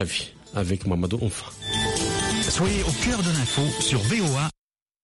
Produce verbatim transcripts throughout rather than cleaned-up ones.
Avec Mamadou Onfa. Soyez au cœur de l'info sur V O A.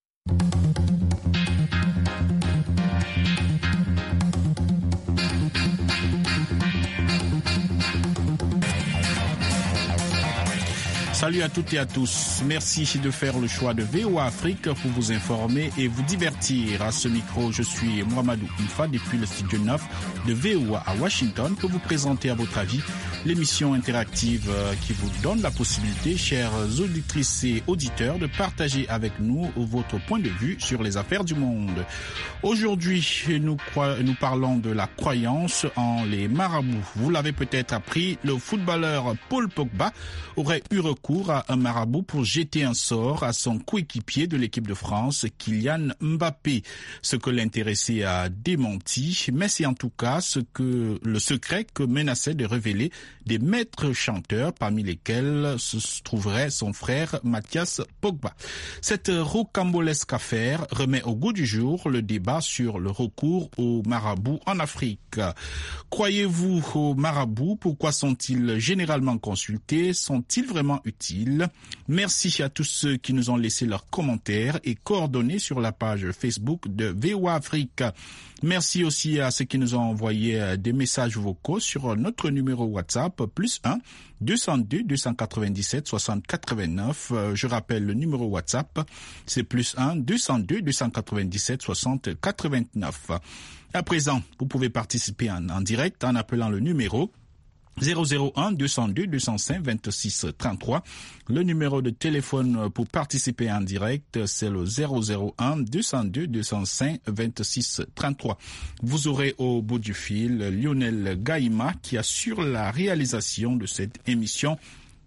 Salut à toutes et à tous. Merci de faire le choix de V O A Afrique pour vous informer et vous divertir. À ce micro, je suis Mohamedou Onfa depuis le studio neuf de V O A à Washington pour vous présenter à votre avis l'émission interactive qui vous donne la possibilité, chères auditrices et auditeurs, de partager avec nous votre point de vue sur les affaires du monde. Aujourd'hui, nous, nous parlons de la croyance en les marabouts. Vous l'avez peut-être appris, le footballeur Paul Pogba aurait eu recours à un marabout pour jeter un sort à son coéquipier de l'équipe de France, Kylian Mbappé. Ce que l'intéressé a démenti, mais c'est en tout cas ce que le secret que menaçait de révéler des maîtres chanteurs, parmi lesquels se trouverait son frère Mathias Pogba. Cette rocambolesque affaire remet au goût du jour le débat sur le recours aux marabouts en Afrique. Croyez-vous aux marabouts? Pourquoi sont-ils généralement consultés? Sont-ils vraiment utiles? Merci à tous ceux qui nous ont laissé leurs commentaires et coordonnées sur la page Facebook de V O A Afrique. Merci aussi à ceux qui nous ont envoyé des messages vocaux sur notre numéro WhatsApp plus un deux cent deux deux cent quatre-vingt-dix-sept soixante quatre-vingt-neuf. Je rappelle le numéro WhatsApp, c'est plus un deux cent deux deux cent quatre-vingt-dix-sept soixante quatre-vingt-neuf. À présent, vous pouvez participer en, en direct en appelant le numéro zéro zéro un deux cent deux deux cent cinq vingt-six trente-trois. Le numéro de téléphone pour participer en direct, c'est le zéro zéro un deux cent deux deux cent cinq vingt-six trente-trois. Vous aurez au bout du fil Lionel Gaïma qui assure la réalisation de cette émission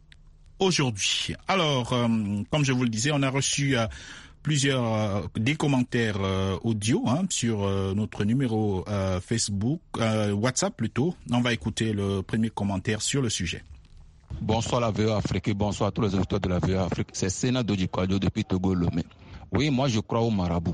aujourd'hui. Alors, euh, comme je vous le disais, on a reçu euh, plusieurs euh, des commentaires euh, audio hein, sur euh, notre numéro euh, Facebook, euh, WhatsApp plutôt. On va écouter le premier commentaire sur le sujet. Bonsoir la V O A Afrique, bonsoir à tous les auditeurs de la V O A Afrique. C'est Sénat Dodjikwadio depuis Togo Lomé. Oui, moi je crois au marabout.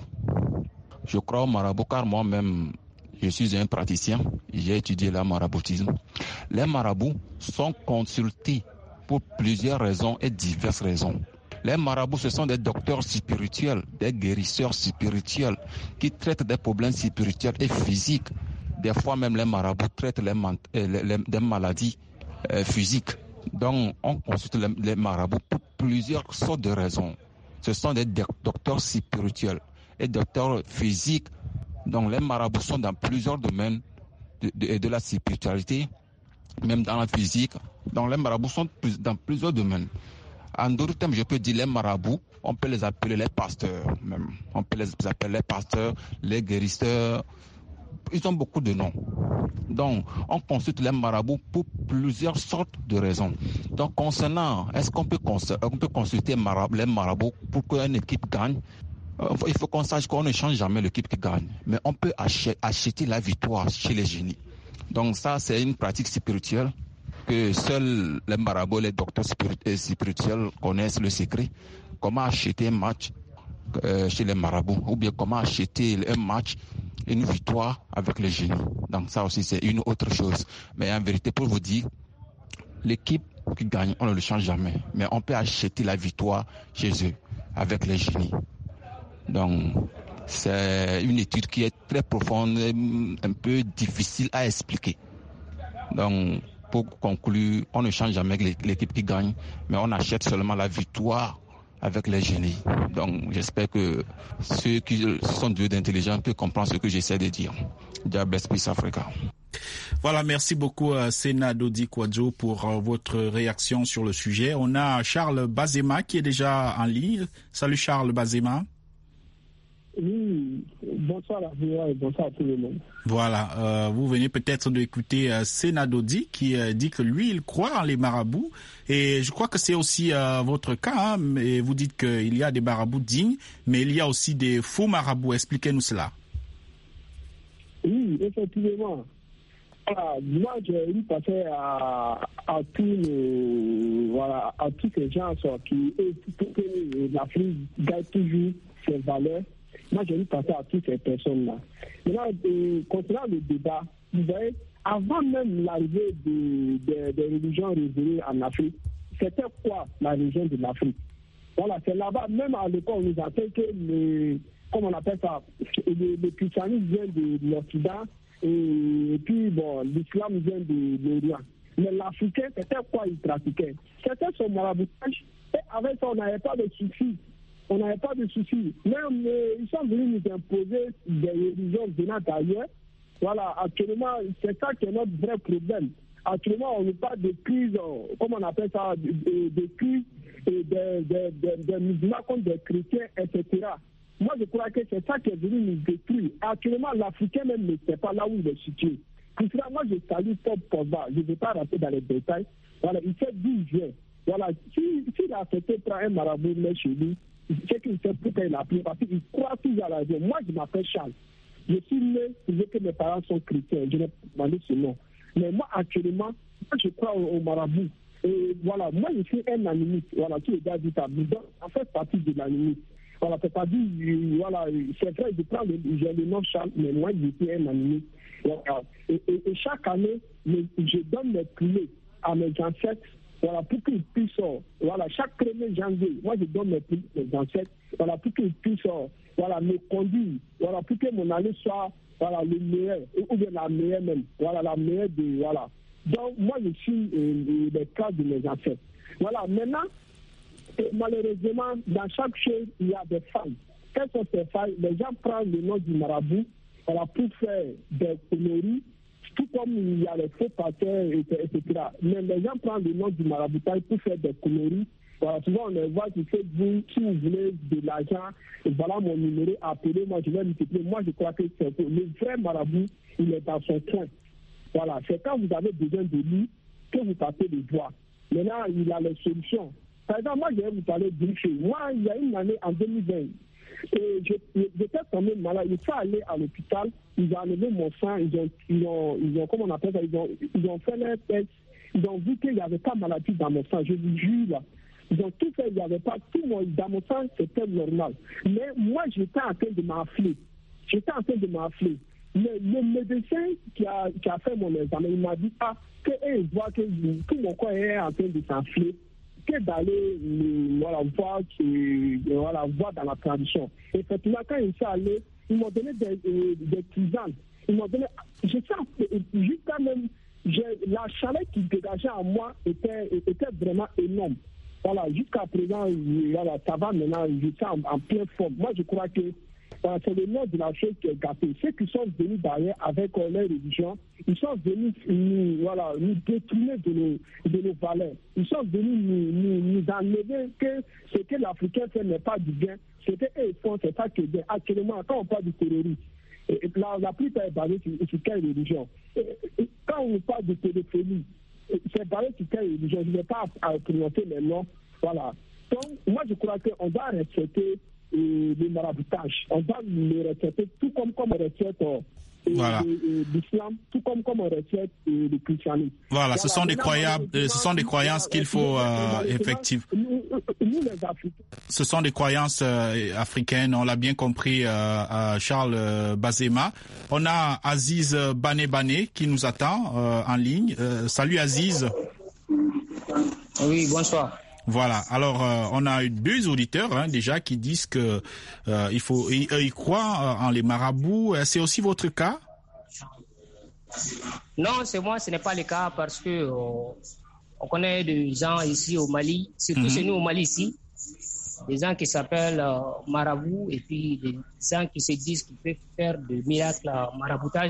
Je crois au marabout car moi-même je suis un praticien. J'ai étudié le maraboutisme. Les marabouts sont consultés pour plusieurs raisons et diverses raisons. Les marabouts, ce sont des docteurs spirituels, des guérisseurs spirituels qui traitent des problèmes spirituels et physiques. Des fois même les marabouts traitent les, les, les, des maladies euh, physiques. Donc on consulte les, les marabouts pour plusieurs sortes de raisons. Ce sont des docteurs spirituels et docteurs physiques. Donc les marabouts sont dans plusieurs domaines de, de, de la spiritualité, même dans la physique. Donc les marabouts sont dans plusieurs domaines. En d'autres termes, je peux dire les marabouts, on peut les appeler les pasteurs même. On peut les appeler les pasteurs, les guérisseurs. Ils ont beaucoup de noms. Donc, on consulte les marabouts pour plusieurs sortes de raisons. Donc, concernant, est-ce qu'on peut, cons- on peut consulter marab- les marabouts pour qu'une équipe gagne? euh, Il faut qu'on sache qu'on ne change jamais l'équipe qui gagne. Mais on peut ach- acheter la victoire chez les génies. Donc, ça, c'est une pratique spirituelle que seuls les marabouts, les docteurs spirituels connaissent le secret. Comment acheter un match euh, chez les marabouts, ou bien comment acheter un match, une victoire avec les génies. Donc ça aussi, c'est une autre chose. Mais en vérité, pour vous dire, l'équipe qui gagne, on ne le change jamais. Mais on peut acheter la victoire chez eux, avec les génies. Donc, c'est une étude qui est très profonde, un peu difficile à expliquer. Donc, pour conclure, on ne change jamais l'équipe qui gagne, mais on achète seulement la victoire avec les génies. Donc, j'espère que ceux qui sont doués d'intelligence peuvent comprendre ce que j'essaie de dire. Diable Peace Africa. Voilà, merci beaucoup à Sénat Dodjikwadio pour uh, votre réaction sur le sujet. On a Charles Bazema qui est déjà en ligne. Salut Charles Bazema. Oui, bonsoir à vous et bonsoir à tout le monde. Voilà, euh, vous venez peut-être d'écouter euh, Sénat Dodi qui euh, dit que lui, il croit en les marabouts. Et je crois que c'est aussi euh, votre cas. Hein, et vous dites qu'il y a des marabouts dignes, mais il y a aussi des faux marabouts. Expliquez-nous cela. Oui, effectivement. Voilà, moi, j'ai eu passer à, à tous les, voilà, à tous ces gens qui, pour que l'Afrique gagne toujours ses valeurs. Moi, j'ai eu passer à toutes ces personnes-là. Maintenant, euh, concernant le débat, vous voyez, avant même l'arrivée des de, de religions révélées en Afrique, c'était quoi la région de l'Afrique? Voilà, c'est là-bas, même à l'époque, on nous appelle que le, comment on appelle ça, le, le christianisme vient de, de l'Occident, et, et puis bon, l'islam vient de, de l'Orient. Mais l'Africain, c'était quoi il pratiquait? C'était son maraboutage, et avec ça, on n'avait pas de soucis. On n'avait pas de soucis. Même, euh, ils sont venus nous imposer des religions venant d'ailleurs. Voilà, actuellement, c'est ça qui est notre vrai problème. Actuellement, on ne parle de crise, comment on appelle ça, de, de, de crise des de, de, de, de musulmans contre des chrétiens, et cetera. Moi, je crois que c'est ça qui est venu nous détruire. Actuellement, l'Africain même ne sait pas là où il est situé. Pour cela, moi, je salue Paul Pogba. Je ne vais pas rentrer dans les détails. Voilà, il sait d'où il vient. Voilà, s'il si, si a accepté prendre un marabout mais chez lui, c'est qu'il sait pourquoi il a pris, parce qu'il croit toujours à la vie. Moi, je m'appelle Charles. Je suis né, je veux que mes parents sont chrétiens. Je n'ai pas demandé ce nom. Mais moi, actuellement, moi, je crois au, au marabout. Et voilà, moi, je suis un animiste. Voilà, qui est gars du tabou. En fait, partie de l'animiste. Voilà, c'est-à-dire, voilà, c'est vrai, je prends le, j'ai le nom Charles, mais moi, je suis un animiste. Voilà. Et, et, et chaque année, je donne mes clés à mes ancêtres. Voilà, pour qu'ils puissent, voilà, chaque premier janvier, moi, je donne mes clés à mes ancêtres. Voilà, pour qu'ils puissent, voilà, me conduire. Voilà, pour que mon année soit, voilà, le meilleur, ou bien la meilleure même. Voilà, la meilleure de, voilà. Donc, moi, je suis euh, les cas de mes ancêtres. Voilà, maintenant, et malheureusement, dans chaque chose, il y a des failles. Quelles sont ces failles? Les gens prennent le nom du marabout, voilà, pour faire des conneries, tout comme il y a les faux patères, et cetera. Mais les gens prennent le nom du maraboutage pour faire des conneries. Voilà, souvent, on les voit qui fait vous, si vous voulez de l'argent, et voilà mon numéro, appelez-moi, je vais multiplier. Moi, je crois que c'est le vrai marabout, il est dans son coin. Voilà, c'est quand vous avez besoin de lui que vous passez les voies. Maintenant, il a les solutions. Par exemple, moi, je vais vous parler d'une chose. Moi, il y a une année, en deux mille vingt, et j'étais tombé malade. Il faut aller à l'hôpital. Ils ont enlevé mon sang. Ils ont, ils ont, ils ont comment on appelle ça, ils ont, ils ont fait les tests. Ils ont vu qu'il n'y avait pas de maladie dans mon sang. Je vous jure, là. Ils ont tout fait. Il n'y avait pas tout mon, dans mon sang, c'était normal. Mais moi, j'étais en train de m'enfler. J'étais en train de m'enfler. Mais le médecin qui a, qui a fait mon examen, il m'a dit ah, qu'il voit que tout mon corps est en train de s'enfler, que d'aller voilà, voir, qui, voilà, voir dans la tradition. Effectivement, quand il s'est allé, ils m'ont donné des, des, des tisanes. Ils m'ont donné. Je sais, jusqu'à même, la chaleur qui dégageait en moi était, était vraiment énorme. Voilà, jusqu'à présent, voilà, ça va maintenant, je suis en, en pleine forme. Moi, je crois que voilà, c'est le nom de la chose qui est gâté. Ceux qui sont venus derrière avec euh, leur religion, ils sont venus nous, voilà, nous détourner de nos, de nos valeurs. Ils sont venus nous, nous, nous enlever que ce que l'Africain fait n'est pas du bien. Ce qu'eux font, c'est pas que bien. Actuellement, quand on parle du terrorisme, et, et la, la plupart est basée sur, sur quelle religion? Et, et, quand on parle de téléphonie, c'est basé sur quelle religion? Je ne vais pas prononcer les noms. Voilà. Donc, moi, je crois qu'on doit respecter et le maraboutage. On doit le respecter tout comme, comme on respecte euh, voilà. l'islam, tout comme, comme on respecte euh, le christianisme. Voilà, voilà. ce sont des croyances, ce sont des croyances qu'il faut euh, effectivement. Nous, nous, les Africains. Ce sont des croyances euh, africaines, on l'a bien compris, euh, euh, Charles euh, Bazema. On a Aziz Bané Bané qui nous attend euh, en ligne. Euh, salut Aziz. Oui, bonsoir. Voilà. Alors, euh, on a eu deux auditeurs hein, déjà qui disent que euh, il faut, ils, ils croient en les marabouts. C'est aussi votre cas? Non, c'est moi, ce n'est pas le cas parce que euh, on connaît des gens ici au Mali, surtout mm-hmm. chez nous au Mali ici, des gens qui s'appellent euh, marabouts et puis des gens qui se disent qu'ils peuvent faire des miracles à maraboutage.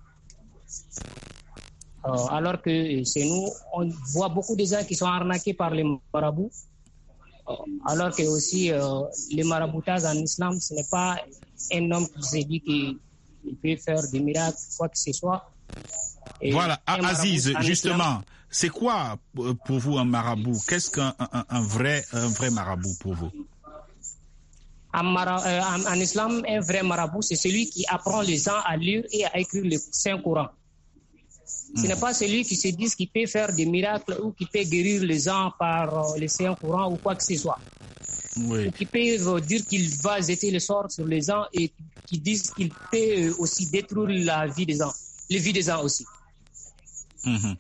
Euh, alors que chez nous, on voit beaucoup de gens qui sont arnaqués par les marabouts. Euh, alors que aussi, euh, le maraboutage en islam, ce n'est pas un homme qui se dit qu'il peut faire des miracles, quoi que ce soit. Et voilà, Aziz, justement, islam, c'est quoi pour vous un marabout? Qu'est-ce qu'un un, un vrai, un vrai marabout pour vous? En, mara, euh, en, en islam, un vrai marabout, c'est celui qui apprend les gens à lire et à écrire le Saint-Coran. Ce mmh. n'est pas celui qui se dit qu'il peut faire des miracles ou qui peut guérir les gens par euh, le Saint-Courant ou quoi que ce soit. Oui. Ou qui peut euh, dire qu'il va jeter le sort sur les gens et qui disent qu'il peut euh, aussi détruire la vie des gens, les vies des gens aussi. Mmh.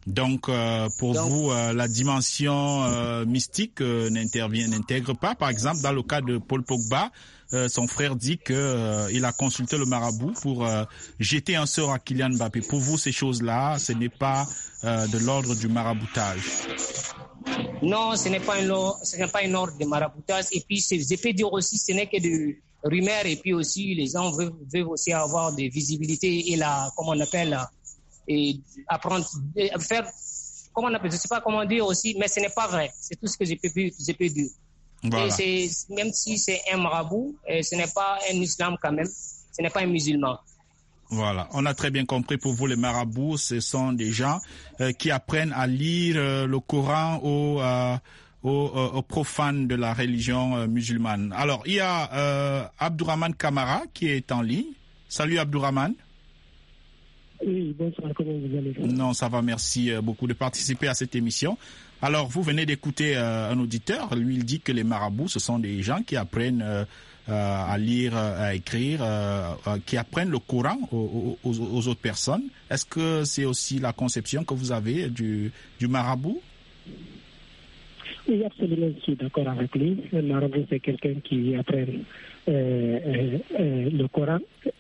Donc, euh, pour Donc, vous, euh, la dimension euh, mystique euh, n'intervient, n'intègre pas. Par exemple, dans le cas de Paul Pogba, euh, son frère dit que euh, il a consulté le marabout pour euh, jeter un sort à Kylian Mbappé. Pour vous, ces choses-là, ce n'est pas euh, de l'ordre du maraboutage. Non, ce n'est pas un ce n'est pas un ordre de maraboutage. Et puis, je peux dire aussi, ce n'est que de rumeurs. Et puis aussi, les gens veulent, veulent aussi avoir de visibilité et la, comment on appelle, et apprendre, faire, comment on appelle, je ne sais pas comment dire aussi, mais ce n'est pas vrai. C'est tout ce que je peux, je peux dire. Voilà. Et c'est, même si c'est un marabout, ce n'est pas un islam quand même, ce n'est pas un musulman. Voilà, on a très bien compris. Pour vous, les marabouts, ce sont des gens euh, qui apprennent à lire euh, le Coran aux, euh, aux, aux profanes de la religion euh, musulmane. Alors, il y a euh, Abdourahmane Kamara qui est en ligne. Salut Abdourahmane. Oui, bonsoir, comment vous allez? Non, ça va, merci beaucoup de participer à cette émission. Alors, vous venez d'écouter euh, un auditeur. Lui, il dit que les marabouts, ce sont des gens qui apprennent euh, euh, à lire, à écrire, euh, euh, qui apprennent le Coran aux, aux, aux autres personnes. Est-ce que c'est aussi la conception que vous avez du, du marabout? Oui, absolument, je suis d'accord avec lui. Le marabout, c'est quelqu'un qui apprend euh, euh, euh, le Coran.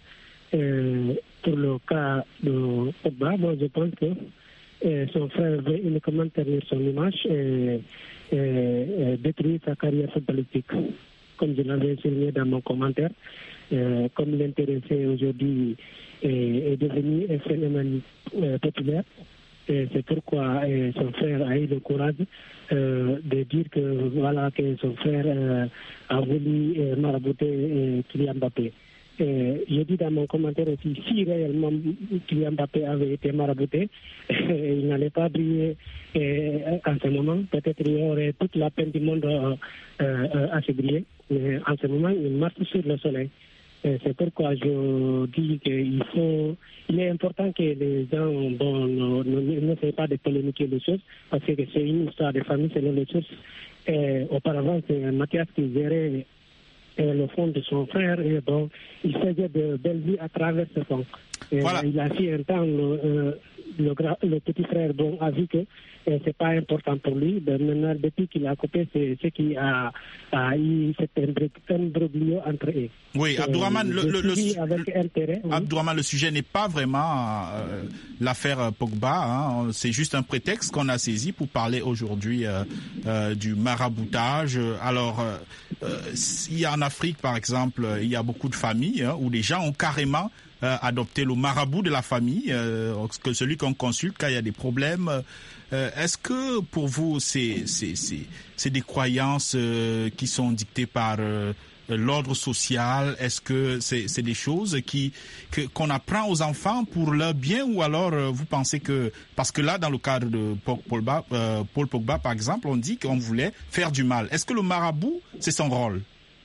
Euh, pour le cas de Pogba, moi je pense que euh, son frère veut uniquement tenir son image et, et, et détruire sa carrière footballistique. Comme je l'avais souligné dans mon commentaire, euh, comme l'intéressé aujourd'hui est, est devenu un phénomène euh, populaire, et c'est pourquoi euh, son frère a eu le courage euh, de dire que voilà que son frère euh, a voulu euh, marabouter euh, Kylian Mbappé. Euh, je dis dans mon commentaire aussi, si réellement Kylian Mbappé avait été marabouté, euh, il n'allait pas briller euh, en ce moment. Peut-être il y aurait toute la peine du monde euh, euh, à se briller. Mais en ce moment, il marche sur le soleil. Euh, c'est pourquoi je dis qu'il faut, il est important que les gens bon, n'essayent pas de polémiquer les choses, parce que c'est une histoire de famille selon les sources. Euh, auparavant, c'est Mathias qui gérait euh, le fond de son frère, et bon, il faisait de belles vies à travers ce fond. Voilà. Il a fait un temps, le, euh, le, le petit frère bon, a vu que euh, c'est pas important pour lui. Ben, maintenant, depuis qu'il a coupé, c'est ce qui a, a eu cet imbroglio entre eux. Oui, Abdourahmane, euh, le, le, le, avec intérêt, oui. Abdourahmane, le sujet n'est pas vraiment euh, l'affaire Pogba. Hein. C'est juste un prétexte qu'on a saisi pour parler aujourd'hui euh, euh, du maraboutage. Alors, euh, il y a en Afrique, par exemple, il y a beaucoup de familles hein, où les gens ont carrément Euh, adopter le marabout de la famille, euh, que celui qu'on consulte quand il y a des problèmes. Euh, est-ce que pour vous, c'est, c'est, c'est, c'est des croyances euh, qui sont dictées par euh, l'ordre social? Est-ce que c'est, c'est des choses qui, que, qu'on apprend aux enfants pour leur bien, ou alors euh, vous pensez que... Parce que là, dans le cadre de Paul Pogba, euh, Paul Pogba, par exemple, on dit qu'on voulait faire du mal. Est-ce que le marabout, c'est son rôle?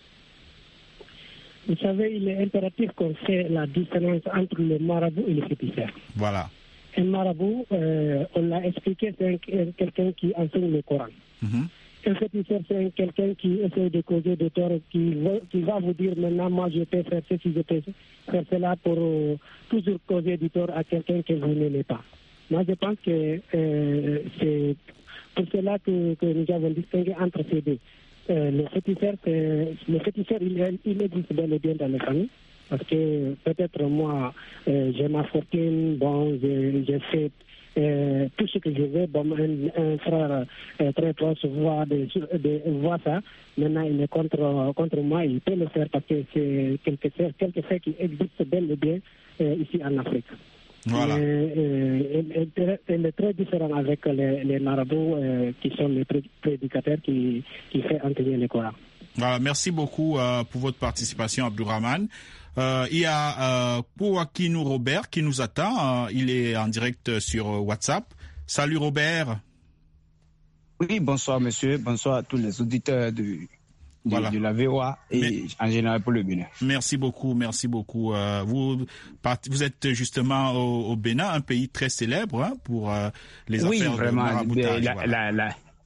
Vous savez, il est impératif qu'on fait la différence entre le marabout et le féticheur. Voilà. Un marabout, euh, on l'a expliqué, c'est un, quelqu'un qui enseigne le Coran. Mm-hmm. Un féticheur, c'est quelqu'un qui essaie de causer de tort, qui, qui va vous dire maintenant, moi je peux faire ceci, je peux faire cela pour euh, toujours causer du tort à quelqu'un que vous n'aimez pas. Moi je pense que euh, c'est pour cela que, que nous avons distingué entre ces deux. Euh, le féticheur, le féticheur il, il existe bel et bien dans les familles, parce que peut-être moi, euh, j'ai ma fortune, bon, j'ai, j'ai fait euh, tout ce que je veux. Bon, un, un frère euh, très proche voit, de, de, voit ça, maintenant il est contre, contre moi, il peut le faire parce que c'est quelque chose, quelque chose qui existe bel et bien euh, ici en Afrique. Voilà. Euh, elle, elle est très différente avec les, les marabouts euh, qui sont les prédicateurs qui, qui font enseigner le Coran. Voilà, merci beaucoup euh, pour votre participation, Abdourahmane. Euh, il y a euh, Pouakinou Robert qui nous attend. Euh, il est en direct sur WhatsApp. Salut Robert. Oui, bonsoir monsieur. Bonsoir à tous les auditeurs de... De, voilà. de la V O A et Mais, en général pour le Bénin. Merci beaucoup, merci beaucoup. Euh, vous, vous êtes justement au, au Bénin, un pays très célèbre hein, pour euh, les oui, affaires vraiment, de maraboutage. La, voilà. la, la,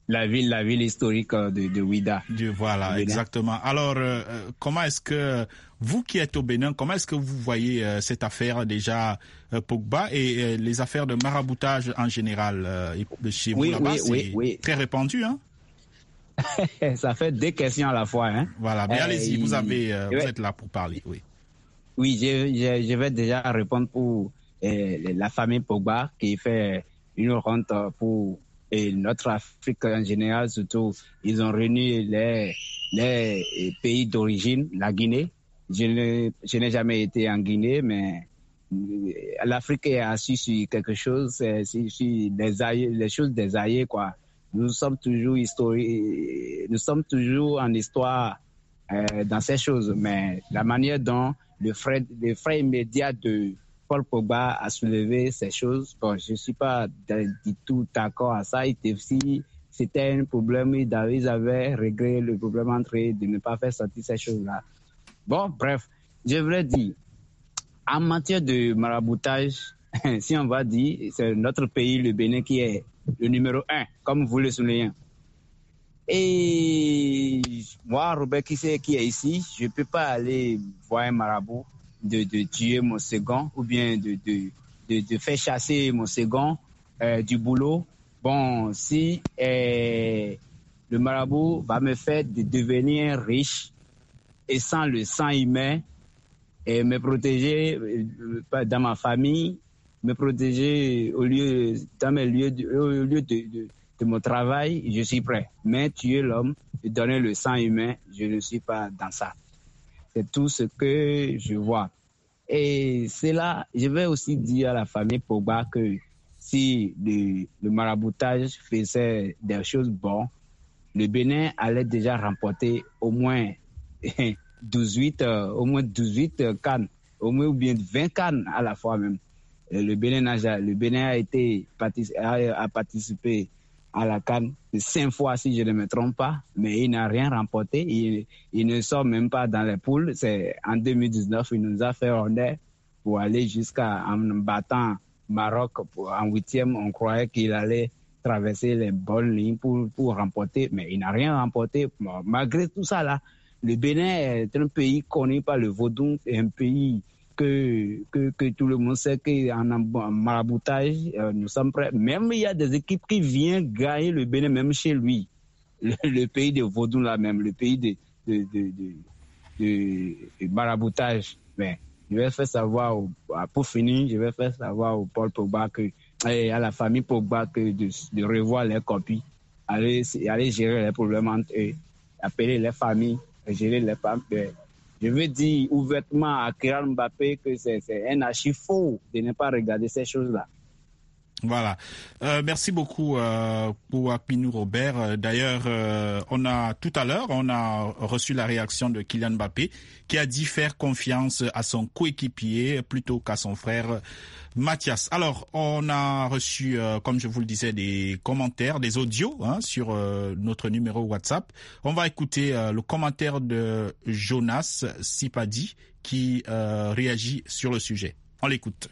la ville, la ville historique de, de Ouidah. De, voilà, exactement. Alors, euh, comment est-ce que vous qui êtes au Bénin, comment est-ce que vous voyez euh, cette affaire déjà euh, Pogba et euh, les affaires de maraboutage en général euh, chez oui, vous là-bas, oui, c'est oui, oui. très répandu, hein? Ça fait deux questions à la fois, hein. Voilà, mais euh, allez-y, vous avez, euh, vous vais... êtes là pour parler, oui. Oui, je, je, je vais déjà répondre pour euh, la famille Pogba qui fait une rente pour et notre Afrique en général, surtout. Ils ont réuni les, les pays d'origine, la Guinée. Je, ne, je n'ai jamais été en Guinée, mais l'Afrique est assise sur quelque chose, c'est sur des aïeux, les choses des aïeux, quoi. Nous sommes toujours historiques, nous sommes toujours en histoire euh, dans ces choses, mais la manière dont le frère, le frère immédiat de Paul Pogba a soulevé ces choses, bon, je ne suis pas du tout d'accord à ça. Si c'était un problème, ils avaient réglé le problème entre eux de ne pas faire sortir ces choses-là. Bon, bref, je voulais dire, en matière de maraboutage, si on va dire, c'est notre pays, le Bénin, qui est le numéro un, comme vous le soulignez. Et moi, Robert, qui, c'est, qui est ici, je ne peux pas aller voir un marabout de, de tuer mon second ou bien de, de, de, de faire chasser mon second euh, du boulot. Bon, si euh, le marabout va me faire de devenir riche et sans le sang humain, et me protéger euh, dans ma famille, me protéger au lieu, dans mes lieux de, au lieu de, de, de mon travail, je suis prêt. Mais tuer l'homme et donner le sang humain, je ne suis pas dans ça. C'est tout ce que je vois. Et c'est là, je vais aussi dire à la famille Pogba que si le, le maraboutage faisait des choses bonnes, le Bénin allait déjà remporter au moins douze-huit, euh, au moins douze-huit euh, cannes, au moins ou bien vingt cannes à la fois même. Et le Bénin a, le Bénin a été a, a participé à la CAN cinq fois si je ne me trompe pas, mais il n'a rien remporté. Il, il ne sort même pas dans les poules. C'est en deux mille dix-neuf, il nous a fait honneur pour aller jusqu'à en battant Maroc pour, en huitième. On croyait qu'il allait traverser les bonnes lignes pour, pour remporter, mais il n'a rien remporté. Malgré tout ça là, le Bénin est un pays connu par le vaudou, c'est un pays que, que, que tout le monde sait qu'en en maraboutage, euh, nous sommes prêts. Même il y a des équipes qui viennent gagner le Bénin, même chez lui. Le, le pays de vaudou là même, le pays de, de, de, de, de, de maraboutage. Mais je vais faire savoir, au, pour finir, je vais faire savoir au Paul Pogba que, et à la famille Pogba que de, de revoir les copies, aller, aller gérer les problèmes entre eux, appeler les familles, gérer les femmes. Je veux dire ouvertement à Kylian Mbappé que c'est, c'est un archi faux de ne pas regarder ces choses-là. Voilà. Euh, merci beaucoup euh, pour Akpinou Robert. D'ailleurs, euh, on a tout à l'heure, on a reçu la réaction de Kylian Mbappé qui a dit faire confiance à son coéquipier plutôt qu'à son frère Mathias. Alors, on a reçu, euh, comme je vous le disais, des commentaires, des audios hein, sur euh, notre numéro WhatsApp. On va écouter euh, le commentaire de Jonas Sipadi qui euh, réagit sur le sujet. On l'écoute.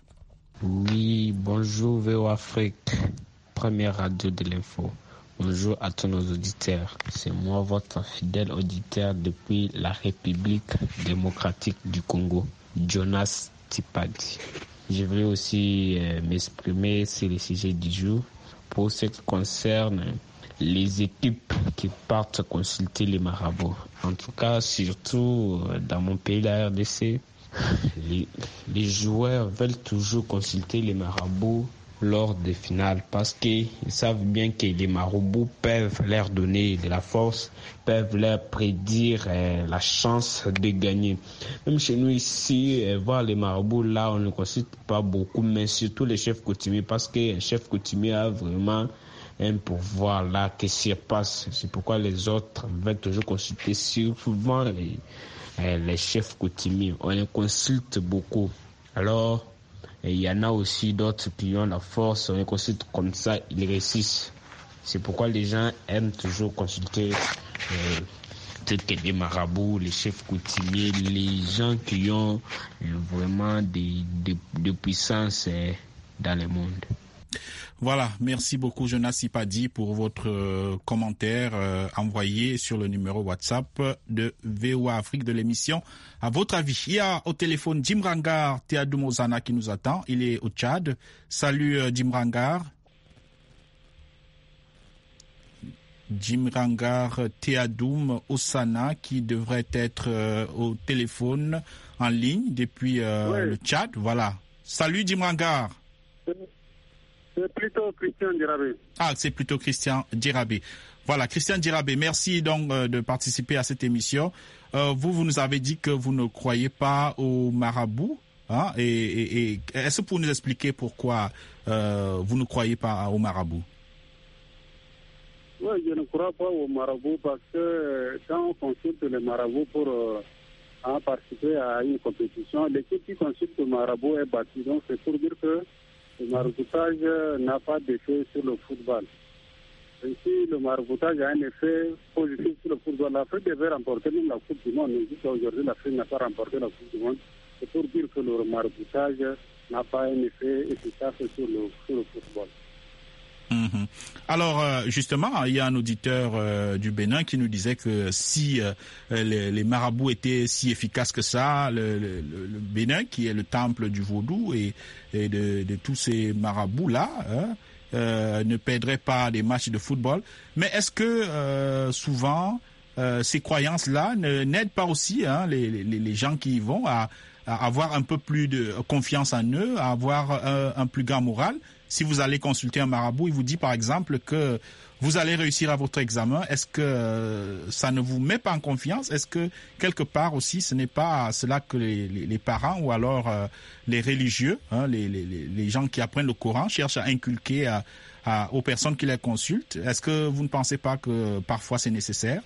Oui, bonjour V O Afrique, première radio de l'info. Bonjour à tous nos auditeurs. C'est moi, votre fidèle auditeur depuis la République démocratique du Congo, Jonas Tipadi. Je voulais aussi euh, m'exprimer sur le sujet du jour pour ce qui concerne les équipes qui partent consulter les marabouts. En tout cas, surtout euh, dans mon pays, la R D C, Les, les joueurs veulent toujours consulter les marabouts lors des finales parce qu'ils savent bien que les marabouts peuvent leur donner de la force, peuvent leur prédire euh, la chance de gagner. Même chez nous ici, euh, voir les marabouts là, on ne consulte pas beaucoup, mais surtout les chefs coutumiers parce qu'un chef coutumier a vraiment un pouvoir là qui surpasse. C'est pourquoi les autres veulent toujours consulter souvent les les chefs coutumiers. On les consulte beaucoup. Alors, il y en a aussi d'autres qui ont la force. On les consulte comme ça, ils réussissent. C'est pourquoi les gens aiment toujours consulter euh, tels que les marabouts, les chefs coutumiers, les gens qui ont euh, vraiment des, des, des puissances euh, dans le monde. Voilà, merci beaucoup Jonas Sipadi pour votre euh, commentaire euh, envoyé sur le numéro WhatsApp de V O A Afrique de l'émission. À votre avis, il y a au téléphone Jim Rangar Théadoum Osana qui nous attend. Il est au Tchad. Salut euh, Jim Rangar. Jim Rangar Théadoum Osana qui devrait être euh, au téléphone en ligne depuis euh, oui. le Tchad. Voilà. Salut Jim Rangar. C'est plutôt Christian Djirabé. Ah, c'est plutôt Christian Djirabé. Voilà, Christian Djirabé, merci donc euh, de participer à cette émission. Euh, vous, vous nous avez dit que vous ne croyez pas au marabout. Hein, et, et, et est-ce que vous nous expliquer pourquoi euh, vous ne croyez pas au marabout? Oui, je ne crois pas au marabout parce que quand on consulte les marabouts pour euh, participer à une compétition, l'équipe qui consulte le marabout est battue. Donc c'est pour dire que le maraboutage n'a pas d'effet sur le football. Et si le maraboutage a un effet positif sur le football, l'Afrique devait remporter même la Coupe du Monde. Jusqu'à aujourd'hui, l'Afrique n'a pas remporté la Coupe du Monde. C'est pour dire que le maraboutage n'a pas un effet efficace sur le, sur le football. Mmh. Alors euh, justement, il y a un auditeur euh, du Bénin qui nous disait que si euh, les, les marabouts étaient si efficaces que ça, le, le, le Bénin, qui est le temple du vaudou et, et de, de tous ces marabouts-là, hein, euh, ne perdrait pas des matchs de football. Mais est-ce que euh, souvent euh, ces croyances-là ne, n'aident pas aussi hein, les, les, les gens qui y vont à, à avoir un peu plus de confiance en eux, à avoir un, un plus grand moral? Si vous allez consulter un marabout, il vous dit par exemple que vous allez réussir à votre examen. Est-ce que ça ne vous met pas en confiance? Est-ce que quelque part aussi, ce n'est pas cela que les, les, les parents ou alors euh, les religieux, hein, les, les, les gens qui apprennent le Coran, cherchent à inculquer à, à, aux personnes qui les consultent? Est-ce que vous ne pensez pas que parfois c'est nécessaire?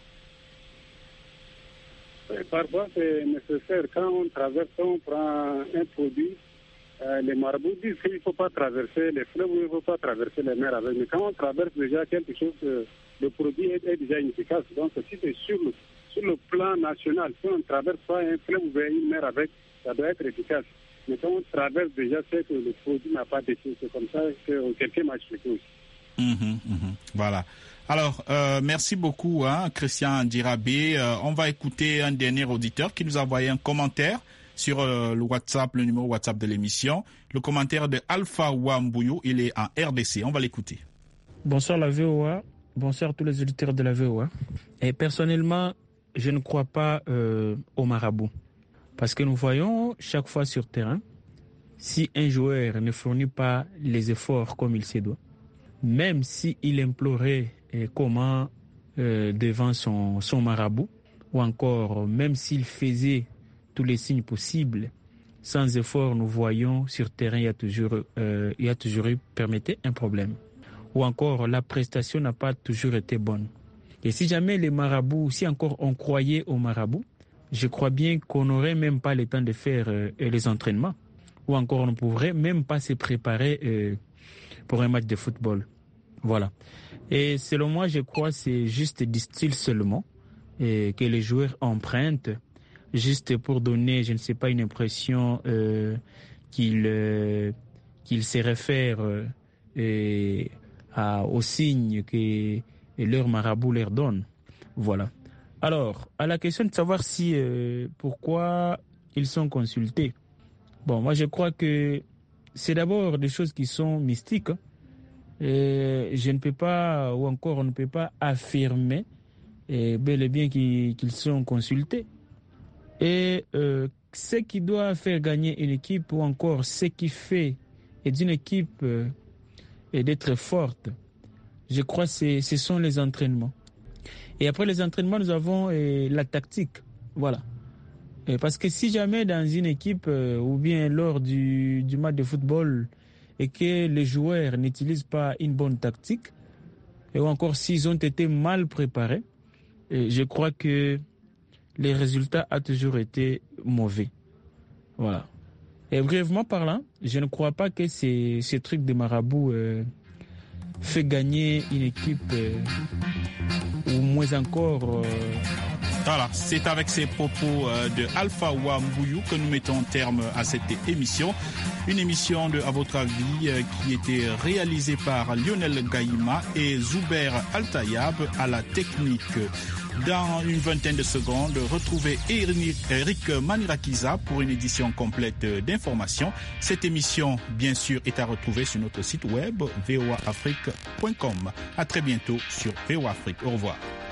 Oui, parfois c'est nécessaire. Quand on traverse, on prend un produit. Euh, les marabouts disent qu'il ne faut pas traverser les fleuves ou il ne faut pas traverser les mers avec. Mais quand on traverse déjà quelque chose, euh, le produit est, est déjà inefficace. Donc si c'est sur le, sur le plan national, si on ne traverse pas un fleuve ou une mer avec, ça doit être efficace. Mais quand on traverse déjà, c'est que le produit n'a pas d'effet. C'est comme ça que quelqu'un m'a expliqué aussi. Mmh, mmh, voilà. Alors, euh, merci beaucoup, hein, Christian Djirabé. Euh, on va écouter un dernier auditeur qui nous a envoyé un commentaire sur euh, le WhatsApp, le numéro WhatsApp de l'émission. Le commentaire de Alpha Wambouyo, il est en R D C. On va l'écouter. Bonsoir la V O A, bonsoir tous les auditeurs de la V O A. Et personnellement, je ne crois pas euh, au marabout. Parce que nous voyons chaque fois sur terrain, si un joueur ne fournit pas les efforts comme il se doit, même s'il implorait eh, comment euh, devant son, son marabout, ou encore même s'il faisait tous les signes possibles, sans effort, nous voyons sur terrain, il y a toujours, euh, il y a toujours eu, permettez, un problème. Ou encore, la prestation n'a pas toujours été bonne. Et si jamais les marabouts, si encore on croyait aux marabouts, je crois bien qu'on n'aurait même pas le temps de faire euh, les entraînements. Ou encore, on ne pourrait même pas se préparer euh, pour un match de football. Voilà. Et selon moi, je crois que c'est juste du style seulement et que les joueurs empruntent juste pour donner, je ne sais pas, une impression euh, qu'ils euh, qu'ils se réfèrent euh, à, aux signes que leur marabout leur donne. Voilà. Alors, à la question de savoir si euh, pourquoi ils sont consultés. Bon, moi je crois que c'est d'abord des choses qui sont mystiques. Hein. Et je ne peux pas, ou encore on ne peut pas affirmer et bel et bien qu'ils, qu'ils sont consultés. Et euh, ce qui doit faire gagner une équipe, ou encore ce qui fait d'une équipe euh, et d'être forte, je crois que ce sont les entraînements. Et après les entraînements, nous avons euh, la tactique. Voilà. Et parce que si jamais dans une équipe, euh, ou bien lors du, du match de football, et que les joueurs n'utilisent pas une bonne tactique, et ou encore s'ils ont été mal préparés, et je crois que les résultats ont toujours été mauvais. Voilà. Et brièvement parlant, je ne crois pas que ces, ces trucs de marabout euh, fait gagner une équipe, euh, ou moins encore, euh, Voilà, c'est avec ces propos de Alpha Wambouyou que nous mettons terme à cette émission. Une émission de À votre avis qui était réalisée par Lionel Gaïma et Zuber Altayab à la technique. Dans une vingtaine de secondes, retrouvez Eric Manirakiza pour une édition complète d'informations. Cette émission, bien sûr, est à retrouver sur notre site web v o a afrique point com. À très bientôt sur V O A Afrique. Au revoir.